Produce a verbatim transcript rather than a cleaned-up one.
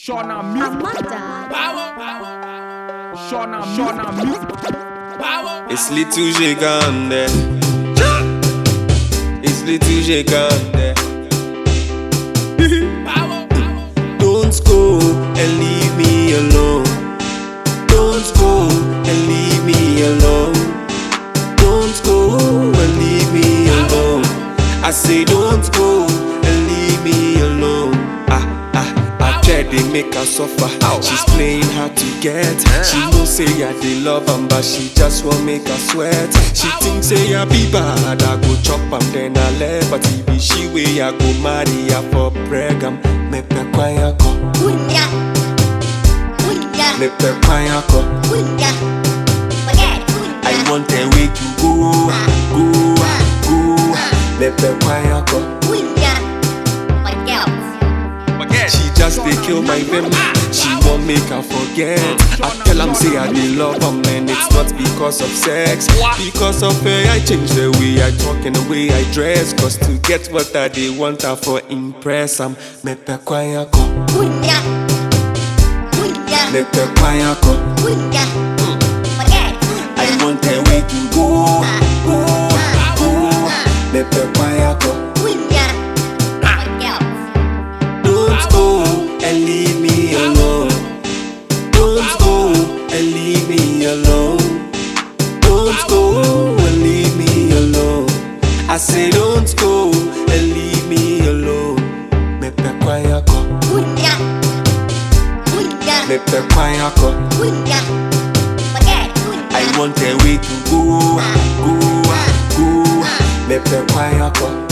Shona music. Shona, Shona music. It's little Gigande. It's little Gigande. Don't go and leave me alone. Don't go and leave me alone. Don't go and leave me alone. I say don't go and leave me alone. Ah ah, I tried to make her suffer. She's playing hard to get. She know say I dey love am, but she just want make her sweat. She think say I be bad, I go chop am then I left. But if be she way I go marry her for pregam. Me pe kwanya ko, Unya, unya, me pe kwanya ko. unya. Forget, unya. I want a way to go, go, go. Me pe kwanya ko. Unya. Forget. She just dey kill my vim. She won't make her forget. I tell am say I dey love her, man. It's not because of sex, because of her. I change the way I talk and the way I dress. Cause to get what I dey want her for impress am. Me pe kwanya ko, Unya, unya, me pe kwanya ko. unya. Forget. I want a way to go, go, go. Me pe kwanya ko. Unya. Forget. Don't go and leave me alone. Don't go and leave me alone. Don't go and leave me alone. I say don't go and leave me alone. Me pe kwanya ko, Unya, unya, me pe kwanya ko. unya. Forget. I want a way to go, go, go. Me pe kwanya ko.